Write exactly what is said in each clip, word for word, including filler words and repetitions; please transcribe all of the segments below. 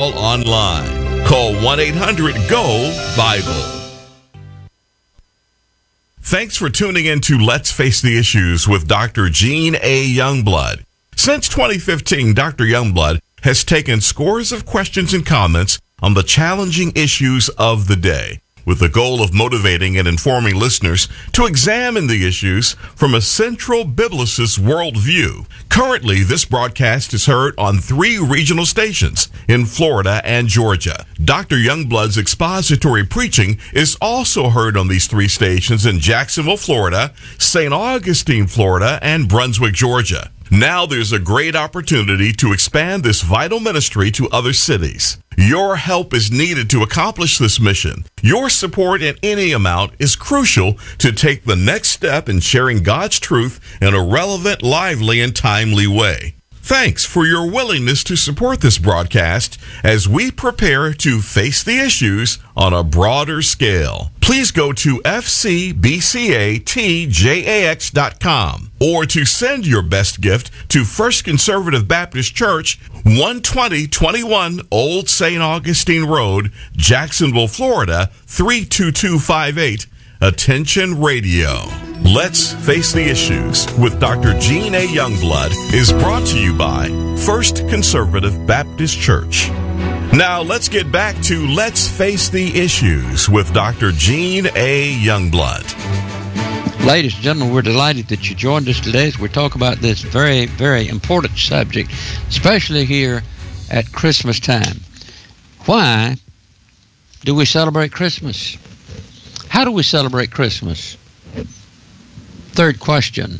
all online. Call one eight hundred G O Bible. Thanks for tuning in to Let's Face the Issues with Doctor Gene A. Youngblood. Since twenty fifteen, Doctor Youngblood has taken scores of questions and comments on the challenging issues of the day, with the goal of motivating and informing listeners to examine the issues from a central biblicist worldview. Currently, this broadcast is heard on three regional stations in Florida and Georgia. Doctor Youngblood's expository preaching is also heard on these three stations in Jacksonville, Florida, Saint Augustine, Florida, and Brunswick, Georgia. Now there's a great opportunity to expand this vital ministry to other cities. Your help is needed to accomplish this mission. Your support in any amount is crucial to take the next step in sharing God's truth in a relevant, lively, and timely way. Thanks for your willingness to support this broadcast as we prepare to face the issues on a broader scale. Please go to f c b c a t j a x dot com or to send your best gift to First Conservative Baptist Church, one twenty twenty-one Old Saint Augustine Road, Jacksonville, Florida, three two two five eight. Attention Radio. Let's Face the Issues with Doctor Gene A. Youngblood is brought to you by First Conservative Baptist Church. Now let's get back to Let's Face the Issues with Doctor Gene A. Youngblood. Ladies and gentlemen, we're delighted that you joined us today as we talk about this very, very important subject, especially here at Christmas time. Why do we celebrate Christmas? How do we celebrate Christmas? Third question,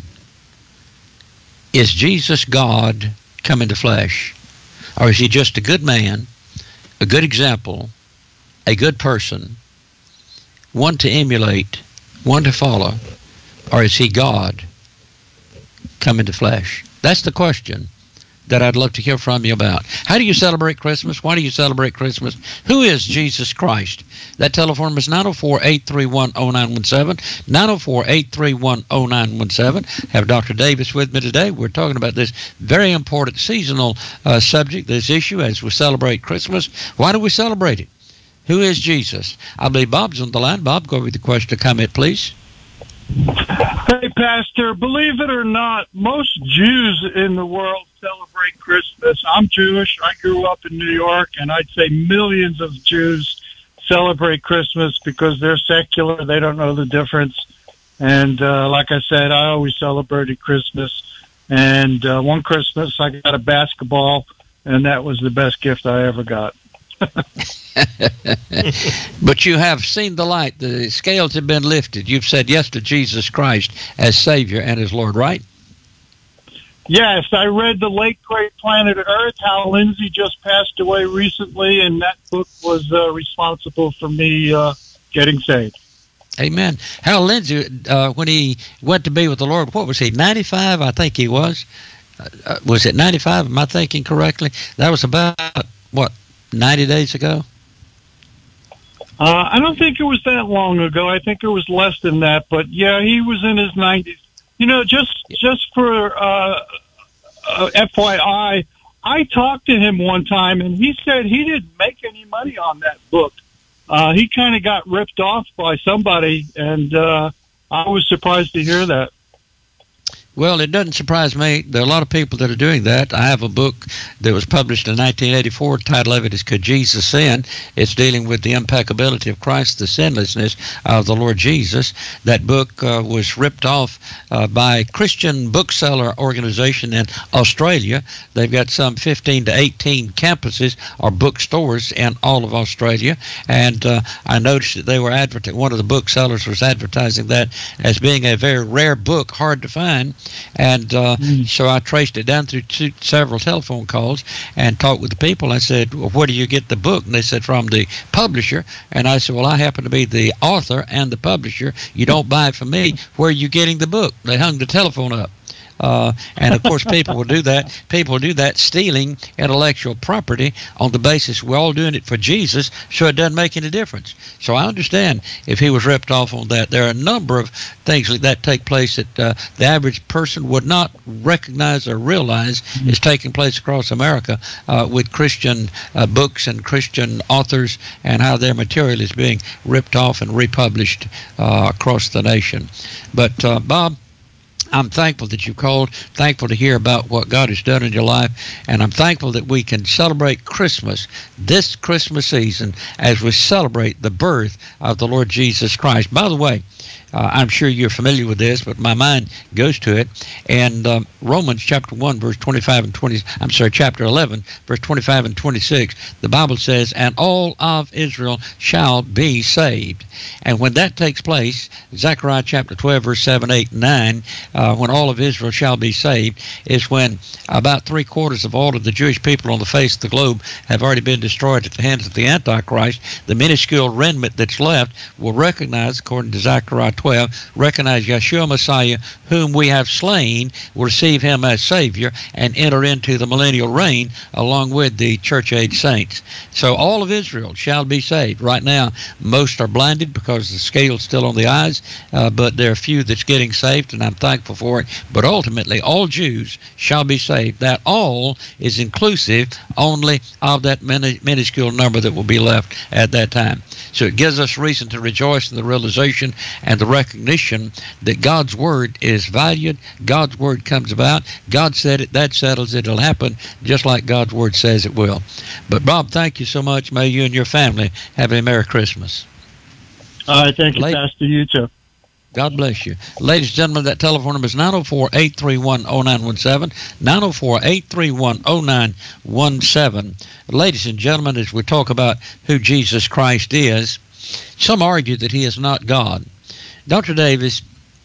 is Jesus God come into flesh? Or is he just a good man, a good example, a good person, one to emulate, one to follow? Or is he God come into flesh? That's the question that I'd love to hear from you about. How do you celebrate Christmas? Why do you celebrate Christmas? Who is Jesus Christ? That telephone number is nine oh four, eight three one, oh nine one seven, nine oh four, eight three one, oh nine one seven. Have Doctor Davis with me today. We're talking about this very important seasonal uh, subject, this issue, as we celebrate Christmas. Why do we celebrate it? Who is Jesus? I believe Bob's on the line. Bob, go with the question or comment, please. Hey, Pastor, believe it or not, most Jews in the world celebrate Christmas. I'm Jewish. I grew up in New York, and I'd say millions of Jews celebrate Christmas because they're secular. They don't know the difference. And uh, like I said, I always celebrated Christmas. And uh, one Christmas, I got a basketball, and that was the best gift I ever got. But you have seen the light. The scales have been lifted. You've said yes to Jesus Christ as Savior and as Lord, right? Yes, I read The Late Great Planet Earth. Hal Lindsey just passed away recently, and that book was uh, responsible for me uh, getting saved. Amen. Hal Lindsey, uh, when he went to be with the Lord, what was he, ninety-five? I think he was. Uh, was it ninety-five? Am I thinking correctly? That was about, what, ninety days ago? Uh, I don't think it was that long ago. I think it was less than that. But, yeah, he was in his nineties. You know, just just for uh, uh, F Y I, I talked to him one time, and he said he didn't make any money on that book. Uh, he kind of got ripped off by somebody, and uh, I was surprised to hear that. Well, it doesn't surprise me. There are a lot of people that are doing that. I have a book that was published in nineteen eighty-four. The title of it is Could Jesus Sin? It's dealing with the impeccability of Christ, the sinlessness of the Lord Jesus. That book uh, was ripped off uh, by a Christian bookseller organization in Australia. They've got some fifteen to eighteen campuses or bookstores in all of Australia. And uh, I noticed that they were advertising, one of the booksellers was advertising that as being a very rare book, hard to find. And uh, mm. so I traced it down through two, several telephone calls and talked with the people. I said, well, where do you get the book? And they said, from the publisher. And I said, well, I happen to be the author and the publisher. You don't buy it from me. Where are you getting the book? They hung the telephone up. Uh, and, of course, people will do that. People will do that stealing intellectual property on the basis we're all doing it for Jesus, so it doesn't make any difference. So I understand if he was ripped off on that. There are a number of things like that take place that uh, the average person would not recognize or realize mm-hmm. is taking place across America uh, with Christian uh, books and Christian authors and how their material is being ripped off and republished uh, across the nation. But, uh, Bob, I'm thankful that you called, thankful to hear about what God has done in your life, and I'm thankful that we can celebrate Christmas this Christmas season as we celebrate the birth of the Lord Jesus Christ. By the way, Uh, I'm sure you're familiar with this, but my mind goes to it. And um, Romans chapter one, verse twenty-five and twenty, I'm sorry, chapter eleven, verse twenty-five and twenty-six, the Bible says, "And all of Israel shall be saved." And when that takes place, Zechariah chapter twelve, verse seven, eight, and nine, uh, when all of Israel shall be saved, is when about three quarters of all of the Jewish people on the face of the globe have already been destroyed at the hands of the Antichrist. The minuscule remnant that's left will recognize, according to Zechariah twelve, recognize Yeshua Messiah, whom we have slain, will receive him as Savior, and enter into the millennial reign along with the church-age saints. So all of Israel shall be saved. Right now, most are blinded because the scale's still on the eyes, uh, but there are few that's getting saved, and I'm thankful for it. But ultimately, all Jews shall be saved. That all is inclusive only of that minuscule number that will be left at that time. So it gives us reason to rejoice in the realization and the recognition that God's word is valued. God's word comes about. God said it. That settles it. It'll happen just like God's word says it will. But, Bob, thank you so much. May you and your family have a Merry Christmas. All right. Thank you, Late- Pastor. You too. God bless you. Ladies and gentlemen, that telephone number is nine oh four, eight three one, oh nine one seven, nine oh four, eight three one, oh nine one seven. Ladies and gentlemen, as we talk about who Jesus Christ is, some argue that he is not God. Doctor Davis,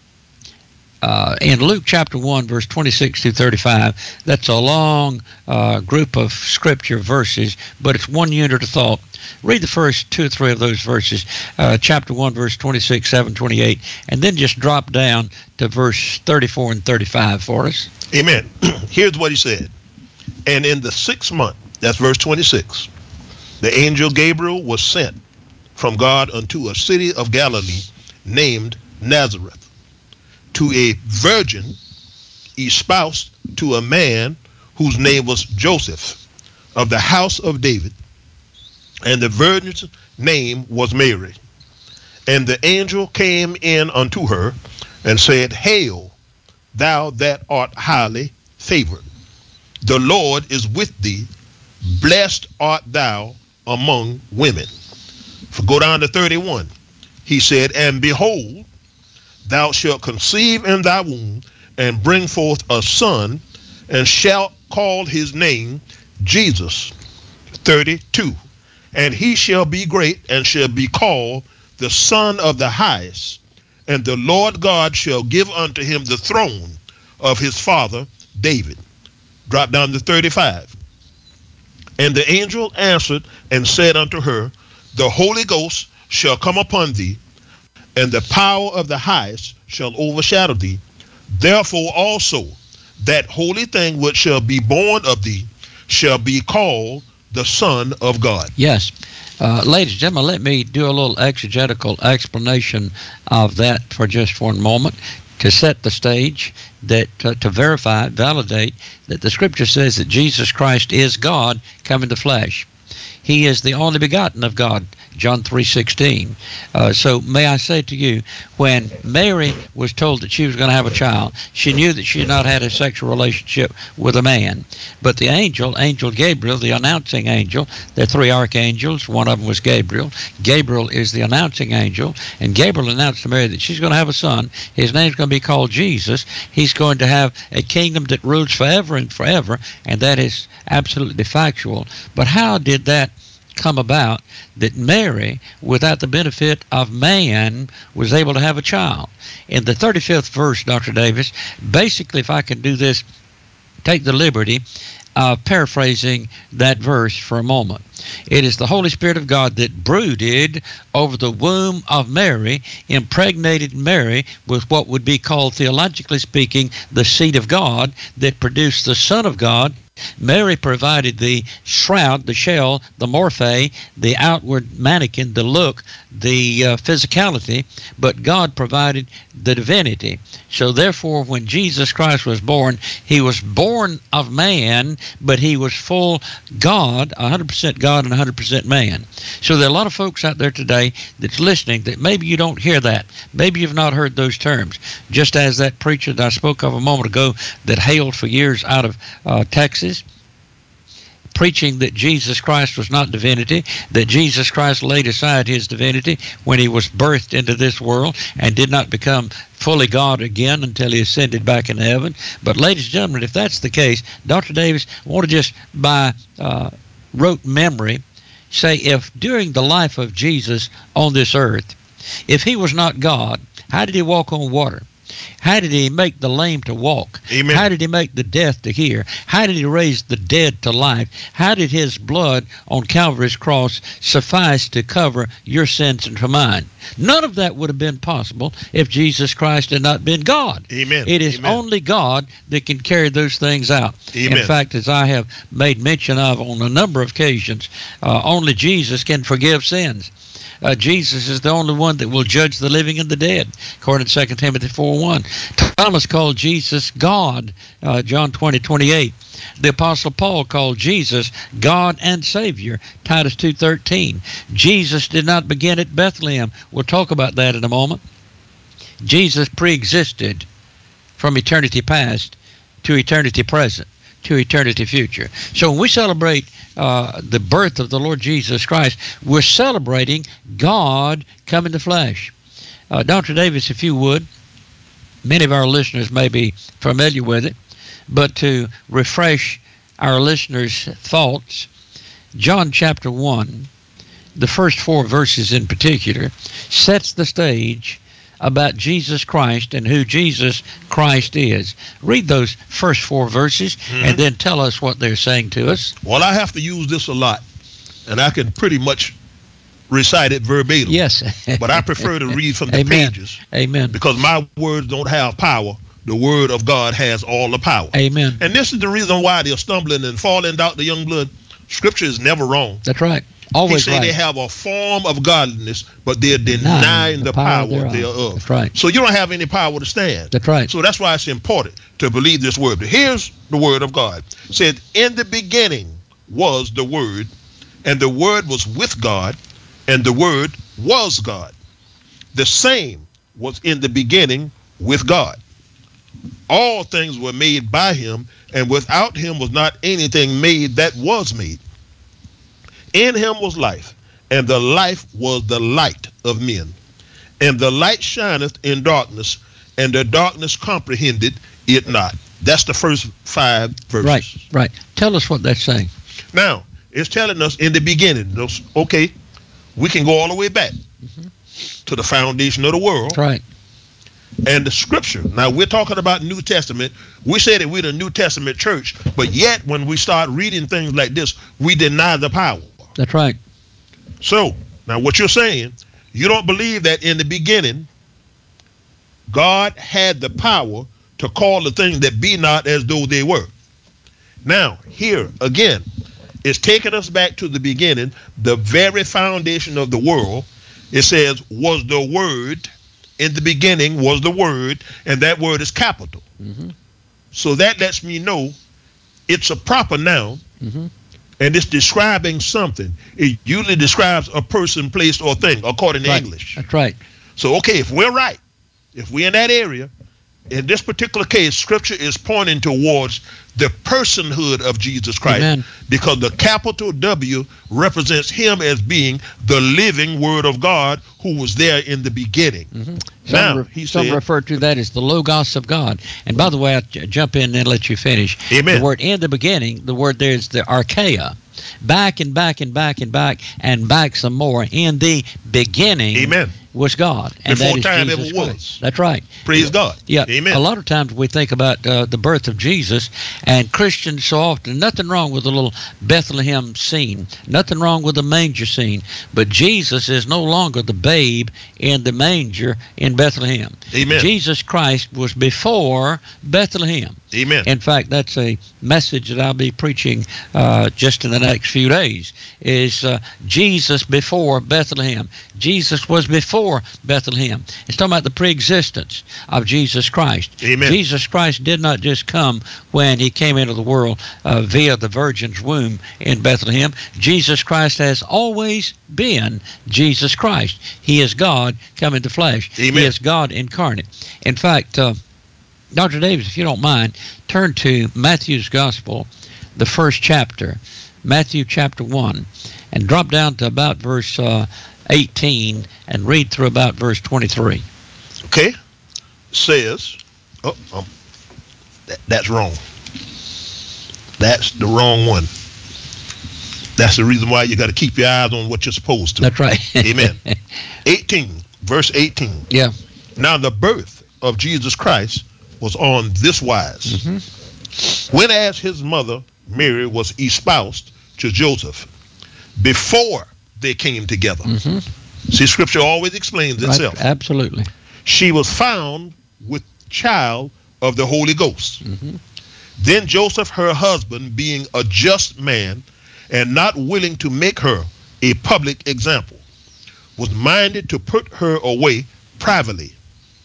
uh, in Luke chapter one, verse twenty-six through thirty-five, that's a long uh, group of scripture verses, but it's one unit of thought. Read the first two or three of those verses, uh, chapter one, verse twenty-six, seven, twenty-eight, and then just drop down to verse thirty-four and thirty-five for us. Amen. Here's what he said. "And in the sixth month," that's verse twenty-six, "the angel Gabriel was sent from God unto a city of Galilee named Nazareth, to a virgin espoused to a man whose name was Joseph, of the house of David. And the virgin's name was Mary. And the angel came in unto her and said, Hail, thou that art highly favored. The Lord is with thee. Blessed art thou among women." For go down to thirty-one. He said, "And behold, thou shalt conceive in thy womb, and bring forth a son, and shalt call his name Jesus." thirty-two. "And he shall be great, and shall be called the Son of the Highest. And the Lord God shall give unto him the throne of his father David." Drop down to thirty-five. "And the angel answered and said unto her, The Holy Ghost shall come upon thee, and the power of the Highest shall overshadow thee. Therefore also that holy thing which shall be born of thee shall be called the Son of God." Yes. Uh, ladies and gentlemen, let me do a little exegetical explanation of that for just one moment to set the stage, that uh, to verify, validate that the Scripture says that Jesus Christ is God come in the flesh. He is the only begotten of God, John three sixteen. Uh, so may I say to you, when Mary was told that she was going to have a child, she knew that she had not had a sexual relationship with a man. But the angel, Angel Gabriel, the announcing angel, there are three archangels, one of them was Gabriel. Gabriel is the announcing angel, and Gabriel announced to Mary that she's going to have a son. His name's going to be called Jesus. He's going to have a kingdom that rules forever and forever, and that is absolutely factual. But how did that come about that Mary, without the benefit of man, was able to have a child? In the thirty-fifth verse, Doctor Davis, basically, if I can do this, take the liberty uh, paraphrasing that verse for a moment. It is the Holy Spirit of God that brooded over the womb of Mary, impregnated Mary with what would be called, theologically speaking, the seed of God, that produced the Son of God. Mary provided the shroud, the shell, the morphe, the outward mannequin, the look, the uh, physicality, but God provided the divinity. So therefore, when Jesus Christ was born, he was born of man, but he was full God, one hundred percent God and one hundred percent man. So there are a lot of folks out there today that's listening that maybe you don't hear that. Maybe you've not heard those terms. Just as that preacher that I spoke of a moment ago that hailed for years out of uh, Texas, preaching that Jesus Christ was not divinity, that Jesus Christ laid aside his divinity when he was birthed into this world and did not become fully God again until he ascended back into heaven. But ladies and gentlemen, if that's the case, Doctor Davis, I want to just by uh, rote memory say, if during the life of Jesus on this earth, if he was not God, how did he walk on water? How did he make the lame to walk? Amen. How did he make the deaf to hear? How did he raise the dead to life? How did his blood on Calvary's cross suffice to cover your sins and for mine? None of that would have been possible if Jesus Christ had not been God. Amen. It is Amen. only God that can carry those things out. Amen. In fact, as I have made mention of on a number of occasions, uh, only Jesus can forgive sins. Uh, Jesus is the only one that will judge the living and the dead, according to Second Timothy four one. Thomas called Jesus God, uh, John twenty twenty-eight. The Apostle Paul called Jesus God and Savior, Titus two thirteen. Jesus did not begin at Bethlehem. We'll talk about that in a moment. Jesus pre-existed from eternity past to eternity present to eternity future. So when we celebrate uh, the birth of the Lord Jesus Christ, we're celebrating God come in the flesh. Uh, Doctor Davis, if you would, many of our listeners may be familiar with it, but to refresh our listeners' thoughts, John chapter one, the first four verses in particular, sets the stage about Jesus Christ and who Jesus Christ is. Read those first four verses mm-hmm. and then tell us what they're saying to us. Well, I have to use this a lot, and I can pretty much recite it verbatim. Yes. But I prefer to read from the Amen. pages. Amen. Because my words don't have power. The word of God has all the power. Amen. And this is the reason why they're stumbling and falling, Doctor Youngblood. Scripture is never wrong. That's right. Always he said right. they have a form of godliness, but they're denying the, the power, power thereof. thereof. That's right. So you don't have any power to stand. That's right. So that's why it's important to believe this word. But here's the word of God. It said, in the beginning was the word, and the word was with God, and the word was God. The same was in the beginning with God. All things were made by him, and without him was not anything made that was made. In him was life, and the life was the light of men. And the light shineth in darkness, and the darkness comprehended it not. That's the first five verses. Right, right. Tell us what that's saying. Now, it's telling us in the beginning, okay, we can go all the way back mm-hmm. to the foundation of the world. Right. And the scripture. Now, we're talking about New Testament. We say that we're the New Testament church, but yet when we start reading things like this, we deny the power. That's right. So, now what you're saying, you don't believe that in the beginning, God had the power to call the things that be not as though they were. Now, here, again, it's taking us back to the beginning, the very foundation of the world. It says, was the word, in the beginning was the word, and that word is capital. Mm-hmm. So that lets me know it's a proper noun. Mm-hmm. And it's describing something. It usually describes a person, place, or thing, according to right. English. That's right. So, okay, if we're right, if we're in that area, in this particular case, Scripture is pointing towards the personhood of Jesus Christ. Amen. Because the capital W represents him as being the living Word of God who was there in the beginning. Mm-hmm. Some, now, re- he some said, refer to that as the Logos of God. And by the way, I'll j- jump in and let you finish. Amen. The word in the beginning, the word there is the archaea. Back and back and back and back and back some more. In the beginning. Amen. was God. And Before that is time Jesus ever Christ. was. That's right. Praise God. Yeah. Amen. A lot of times we think about uh, the birth of Jesus, and Christians so often, nothing wrong with a little Bethlehem scene, nothing wrong with the manger scene, but Jesus is no longer the babe in the manger in Bethlehem. Amen. Jesus Christ was before Bethlehem. Amen. In fact, that's a message that I'll be preaching uh, just in the next few days, is uh, Jesus before Bethlehem. Jesus was before Bethlehem. It's talking about the preexistence of Jesus Christ. Amen. Jesus Christ did not just come when he came into the world uh, via the virgin's womb in Bethlehem. Jesus Christ has always been Jesus Christ. He is God come into flesh. Amen. He is God incarnate. In fact, uh, Doctor Davis, if you don't mind, turn to Matthew's Gospel, the first chapter, Matthew chapter one, and drop down to about verse uh, eighteen and read through about verse twenty-three. Okay. Says, oh, um, that, that's wrong. That's the wrong one. That's the reason why you got to keep your eyes on what you're supposed to. That's right. Amen. eighteen, verse eighteen. Yeah. Now the birth of Jesus Christ was on this wise. Mm-hmm. When as his mother Mary was espoused to Joseph, before they came together. Mm-hmm. See, Scripture always explains itself. Right. Absolutely. She was found with child of the Holy Ghost. Mm-hmm. Then Joseph, her husband, being a just man and not willing to make her a public example, was minded to put her away privately.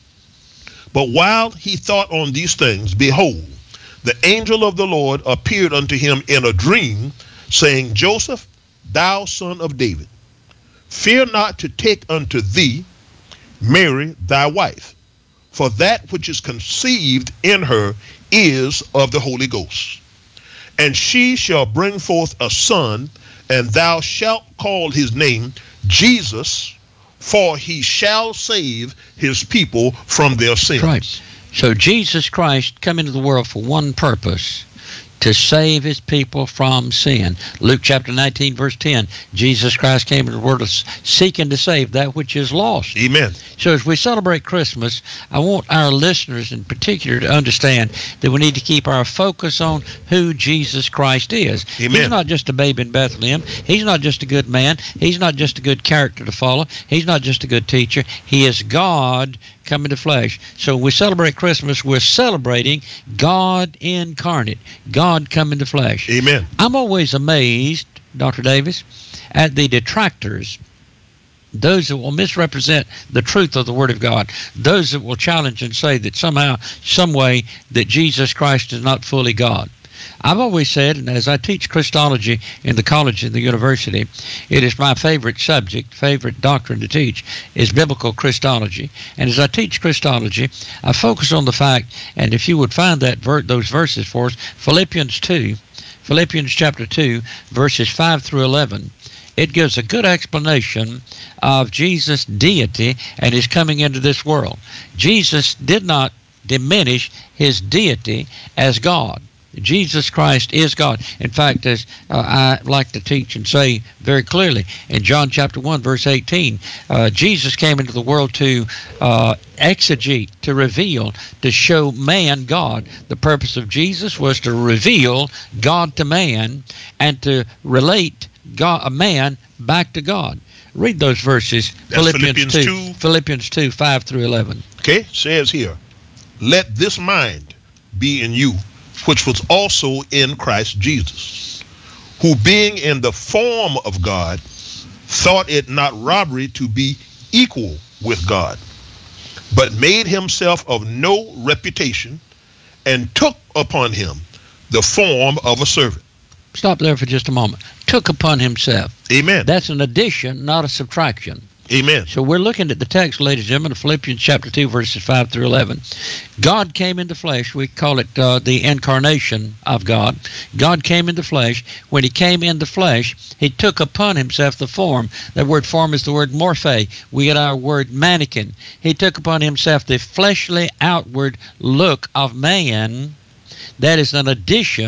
But while he thought on these things, behold, the angel of the Lord appeared unto him in a dream, saying, Joseph, thou son of David, fear not to take unto thee Mary thy wife, for that which is conceived in her is of the Holy Ghost. And she shall bring forth a son, and thou shalt call his name Jesus, for he shall save his people from their sins. Right. So Jesus Christ come into the world for one purpose, to save his people from sin. Luke chapter nineteen, verse ten, Jesus Christ came into the world seeking to save that which is lost. Amen. So as we celebrate Christmas, I want our listeners in particular to understand that we need to keep our focus on who Jesus Christ is. Amen. He's not just a babe in Bethlehem. He's not just a good man. He's not just a good character to follow. He's not just a good teacher. He is God come into flesh. So when we celebrate Christmas, we're celebrating God incarnate, God come into flesh. Amen. I'm always amazed, Doctor Davis, at the detractors, those that will misrepresent the truth of the Word of God, those that will challenge and say that somehow, some way, that Jesus Christ is not fully God. I've always said, and as I teach Christology in the college and the university, it is my favorite subject, favorite doctrine to teach, is biblical Christology. And as I teach Christology, I focus on the fact, and if you would find that ver- those verses for us, Philippians two, Philippians chapter two, verses five through eleven, it gives a good explanation of Jesus' deity and his coming into this world. Jesus did not diminish his deity as God. Jesus Christ is God. In fact, as uh, I like to teach and say very clearly, in John chapter one, verse eighteen, uh, Jesus came into the world to uh, exegete, to reveal, to show man God. The purpose of Jesus was to reveal God to man and to relate God, a man back to God. Read those verses. Philippians, Philippians two, two. Philippians two, five through eleven. Okay, says here, let this mind be in you, which was also in Christ Jesus, who being in the form of God, thought it not robbery to be equal with God, but made himself of no reputation, and took upon him the form of a servant. Stop there for just a moment. Took upon himself. Amen. That's an addition, not a subtraction. Amen. So we're looking at the text, ladies and gentlemen, of Philippians chapter two, verses five through eleven. God came into flesh. We call it uh, the incarnation of God. God came into flesh. When he came into flesh, he took upon himself the form. That word form is the word morphe. We get our word mannequin. He took upon himself the fleshly outward look of man. That is an addition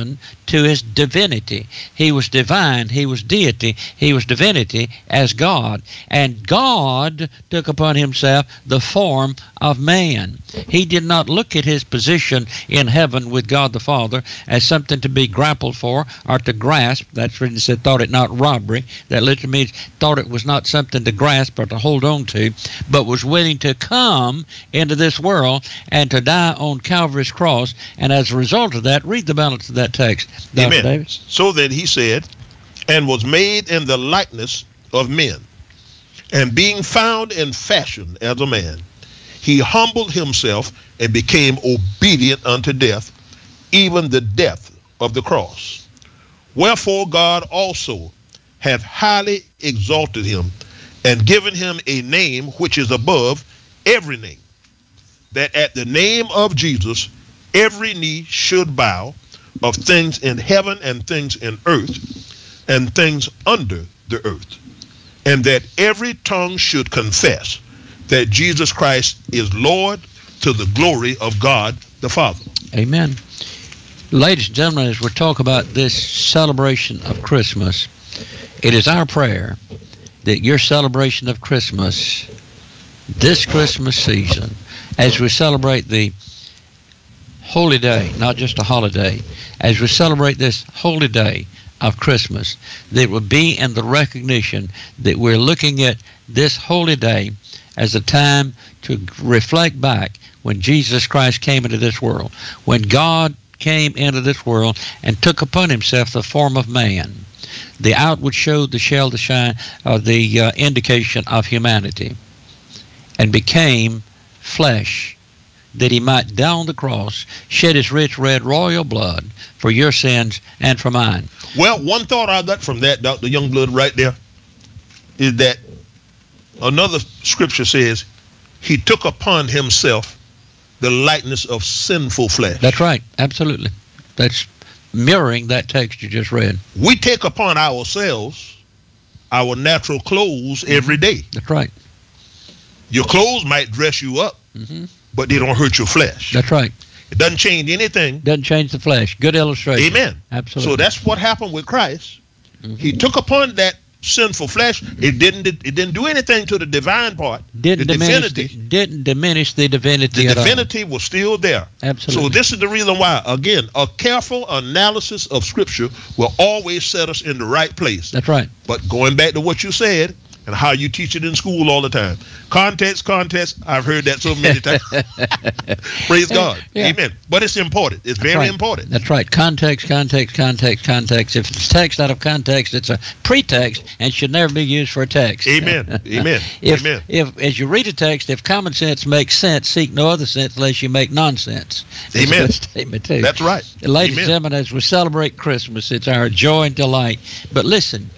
to his divinity. He was divine, he was deity, he was divinity as God. And God took upon himself the form of man. He did not look at his position in heaven with God the Father as something to be grappled for or to grasp. That's when he said, thought it not robbery. That literally means thought it was not something to grasp or to hold on to, but was willing to come into this world and to die on Calvary's cross. And as a result of that, read the balance of that text, Doctor Amen. Davis. So that he said, and was made in the likeness of men, and being found in fashion as a man, he humbled himself and became obedient unto death, even the death of the cross. Wherefore God also hath highly exalted him, and given him a name which is above every name, that at the name of Jesus every knee should bow, of things in heaven and things in earth and things under the earth, and that every tongue should confess that Jesus Christ is Lord, to the glory of God the Father. Amen. Ladies and gentlemen, as we talk about this celebration of Christmas, it is our prayer that your celebration of Christmas, this Christmas season, as we celebrate the holy day, not just a holiday, as we celebrate this holy day of Christmas, that it will be in the recognition that we're looking at this holy day as a time to reflect back when Jesus Christ came into this world, when God came into this world and took upon himself the form of man. The outward showed the shell to shine, uh, the uh, indication of humanity, and became flesh, that he might die on the cross, shed his rich red royal blood for your sins and for mine. Well, one thought I got from that, Doctor Youngblood, right there, is that another scripture says he took upon himself the likeness of sinful flesh. That's right. Absolutely. That's mirroring that text you just read. We take upon ourselves our natural clothes every day. That's right. Your clothes might dress you up, mm-hmm. but they don't hurt your flesh. That's right. It doesn't change anything. Doesn't change the flesh. Good illustration. Amen. Absolutely. So that's what happened with Christ. Mm-hmm. He took upon that sinful flesh. It didn't it didn't do anything to the divine part. Didn't the diminish divinity. the, didn't diminish the divinity The at all. divinity was still there. Absolutely. So this is the reason why, again, a careful analysis of Scripture will always set us in the right place. That's right. But going back to what you said and how you teach it in school all the time, context, context. I've heard that so many times. Praise God. Yeah. Amen. But it's important. It's very right. important. That's right. Context, context, context, context. If it's text out of context, it's a pretext and should never be used for a text. Amen. Amen. if, Amen. If, as you read a text, if common sense makes sense, seek no other sense unless you make nonsense. That's Amen. a good statement, too. That's right. Ladies Amen. and gentlemen, as we celebrate Christmas, it's our joy and delight. But listen,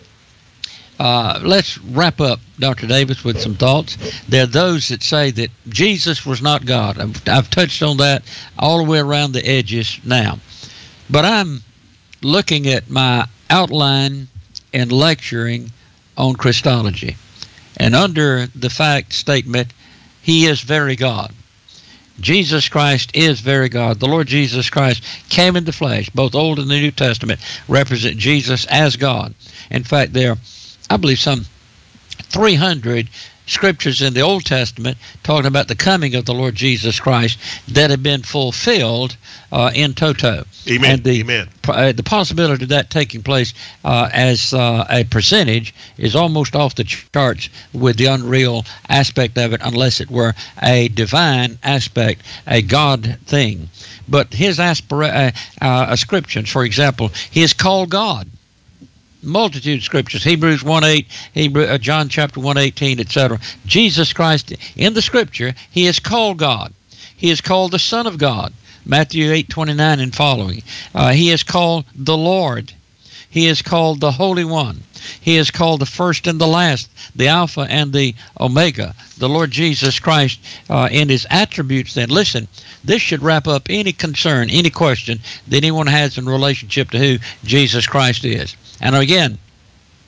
Uh, let's wrap up, Doctor Davis, with some thoughts. There are those that say that Jesus was not God. I've, I've touched on that all the way around the edges now. But I'm looking at my outline and lecturing on Christology. And under the fact statement, he is very God. Jesus Christ is very God. The Lord Jesus Christ came in the flesh. Both Old and the New Testament represent Jesus as God. In fact, there are, I believe, some three hundred scriptures in the Old Testament talking about the coming of the Lord Jesus Christ that have been fulfilled uh, in toto. Amen. And the, Amen. Uh, the possibility of that taking place uh, as uh, a percentage is almost off the charts with the unreal aspect of it, unless it were a divine aspect, a God thing. But his aspira- uh, uh, ascriptions, for example, he is called God. Multitude of scriptures, Hebrews one eight, Hebrew, uh, John chapter one eighteen, et cetera. Jesus Christ, in the scripture, he is called God. He is called the Son of God, Matthew eight twenty-nine and following. Uh, he is called the Lord. He is called the Holy One. He is called the first and the last, the Alpha and the Omega, the Lord Jesus Christ uh, in his attributes. Then listen, this should wrap up any concern, any question that anyone has in relationship to who Jesus Christ is. And again,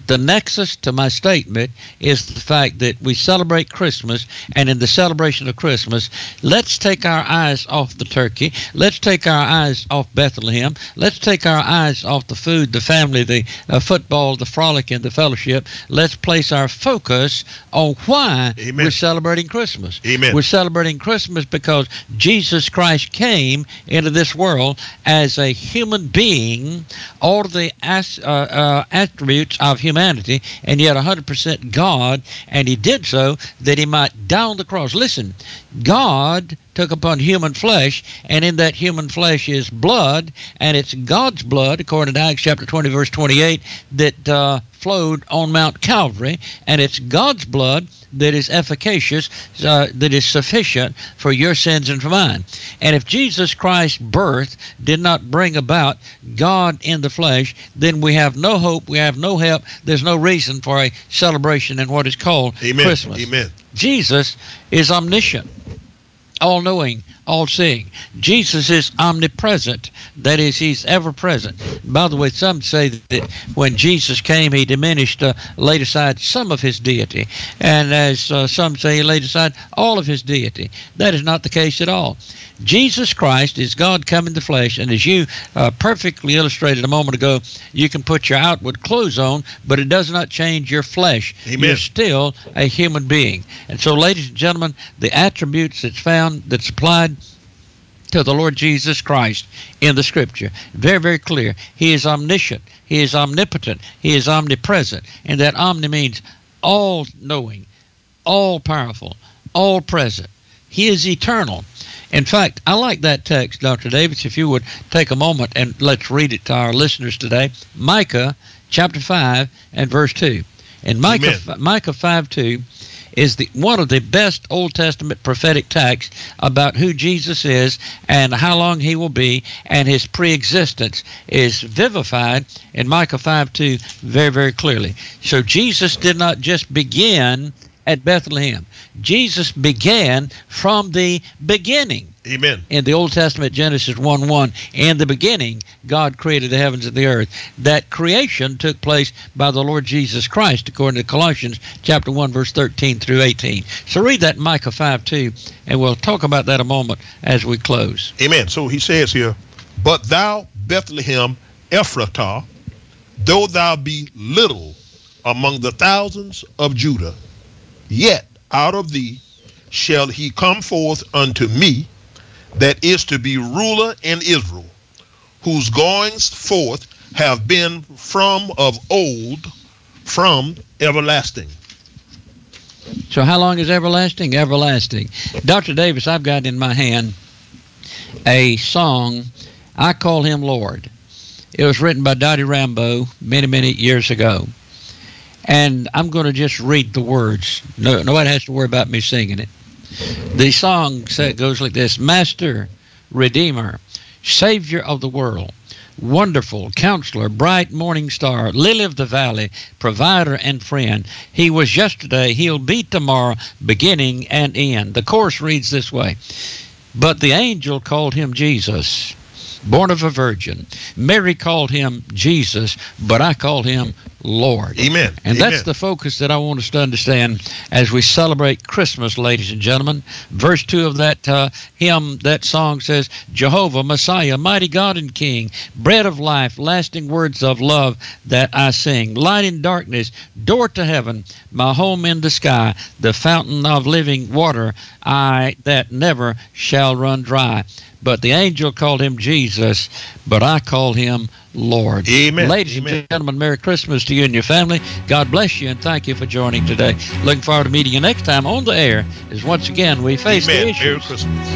The nexus to my statement is the fact that we celebrate Christmas, and in the celebration of Christmas, let's take our eyes off the turkey. Let's take our eyes off Bethlehem. Let's take our eyes off the food, the family, the uh, football, the frolic, and the fellowship. Let's place our focus on why Amen. we're celebrating Christmas. Amen. We're celebrating Christmas because Jesus Christ came into this world as a human being, all the as, uh, uh, attributes of humanity, and yet one hundred percent God, and he did so that he might die on the cross. Listen, God took upon human flesh, and in that human flesh is blood, and it's God's blood, according to Acts chapter twenty, verse twenty-eight, that uh, flowed on Mount Calvary, and it's God's blood that is efficacious, uh, that is sufficient for your sins and for mine. And if Jesus Christ's birth did not bring about God in the flesh, then we have no hope, we have no help, there's no reason for a celebration in what is called Amen. Christmas. Amen. Jesus is omniscient, all-knowing, all-seeing. Jesus is omnipresent. That is, he's ever-present. By the way, some say that when Jesus came, he diminished, uh, laid aside some of his deity. And as uh, some say, he laid aside all of his deity. That is not the case at all. Jesus Christ is God come in the flesh, and as you uh, perfectly illustrated a moment ago, you can put your outward clothes on, but it does not change your flesh. Amen. You're still a human being. And so, ladies and gentlemen, the attributes that's found, that's applied to the Lord Jesus Christ in the Scripture, very, very clear. He is omniscient. He is omnipotent. He is omnipresent. And that omni means all-knowing, all-powerful, all-present. He is eternal. In fact, I like that text, Doctor Davis. If you would take a moment and let's read it to our listeners today. Micah chapter five and verse two. And Micah, Micah five two is the one of the best Old Testament prophetic texts about who Jesus is and how long he will be, and his pre-existence is vivified in Micah five two very, very clearly. So Jesus did not just begin at Bethlehem. Jesus began from the beginning. Amen. In the Old Testament, Genesis one one, in the beginning, God created the heavens and the earth. That creation took place by the Lord Jesus Christ, according to Colossians chapter one, verse thirteen through eighteen. So read that Micah five two, and we'll talk about that a moment as we close. Amen. So he says here, but thou, Bethlehem Ephratah, though thou be little among the thousands of Judah, yet out of thee shall he come forth unto me, that is to be ruler in Israel, whose goings forth have been from of old, from everlasting. So how long is everlasting? Everlasting. Doctor Davis, I've got in my hand a song, I Call Him Lord. It was written by Dottie Rambo many, many years ago. And I'm going to just read the words. No, nobody has to worry about me singing it. The song goes like this: Master, Redeemer, Savior of the world, Wonderful Counselor, Bright Morning Star, Lily of the Valley, Provider and Friend. He was yesterday, he'll be tomorrow, beginning and end. The chorus reads this way: But the angel called him Jesus, born of a virgin. Mary called him Jesus, but I called him Lord. Amen. And Amen. that's the focus that I want us to understand as we celebrate Christmas, ladies and gentlemen. Verse two of that uh, hymn, that song says, Jehovah, Messiah, mighty God and King, bread of life, lasting words of love that I sing, light in darkness, door to heaven, my home in the sky, the fountain of living water, I that never shall run dry. But the angel called him Jesus, but I called him Lord. Amen. Ladies Amen. and gentlemen, Merry Christmas to you and your family. God bless you, and thank you for joining today. Looking forward to meeting you next time on the air, as once again we face Amen. the issues. Merry Christmas.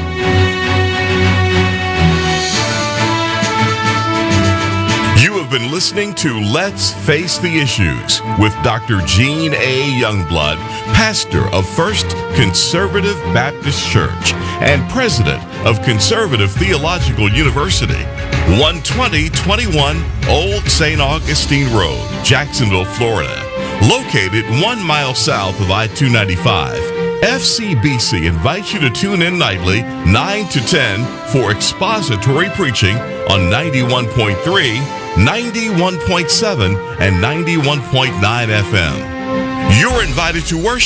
You have been listening to Let's Face the Issues with Doctor Gene A. Youngblood, pastor of First Conservative Baptist Church and president of Conservative Theological University, one twenty twenty-one Old Saint Augustine Road, Jacksonville, Florida. Located one mile south of I two ninety-five, F C B C invites you to tune in nightly, nine to ten, for expository preaching on ninety-one point three ninety-one point seven and ninety-one point nine F M. You're invited to worship